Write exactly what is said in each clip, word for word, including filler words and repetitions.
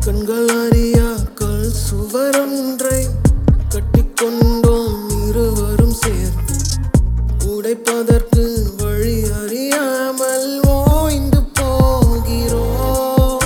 கண்கள் அறியா கல் சுவரொன்றை கட்டிக்கொண்டோம் இருவரும் சேர்ந்து. உடைப்பதற்கு வழி அறியாமல் ஓய்ந்து போகிறோம்.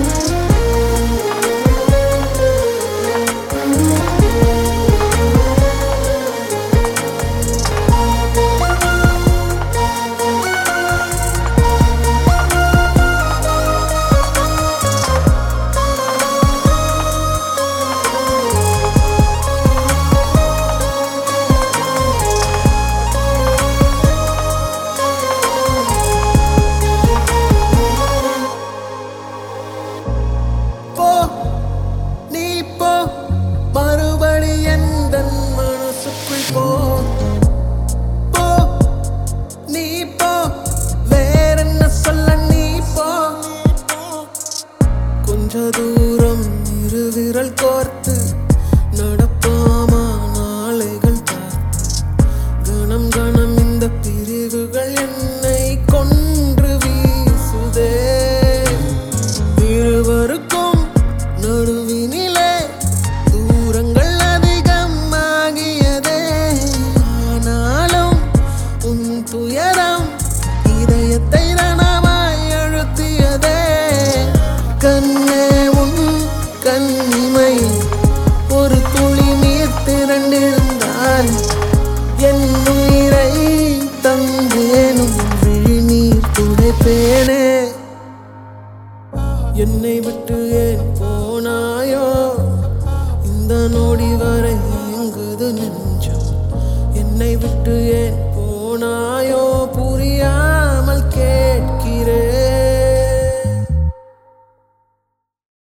போ நீ போ, மறுபடி எந்தன் மனசுக்குள் போ. போ நீ போ, வேறென்ன சொல்ல நீ போ. கொஞ்ச தூரம் இரு விரல் கோர்த்து நடப்பாமா நாளைகள் பார்த்து. கணம் கணம் இந்த பிரிவுகள் என்னை கொன்று வீசுதே. இருவருக்கும் நடுவினிலே தூரங்கள் அதிகமாகியதே. ஆனாலும் உன் துயரம் இதயத்தை ரணமாய் அழுத்தியதே. கண்ணே உன் கண்ணிமை ஒரு துளி நீர் திரண்டிருந்தாய். என் உயிரை தந்தேனும் விழிநீர் துடைப்பேனே. என்னை விட்டு ஏன் போனாயோ, இந்த நொடி வரை எங்குது நெஞ்சம். என்னை விட்டு ஏன்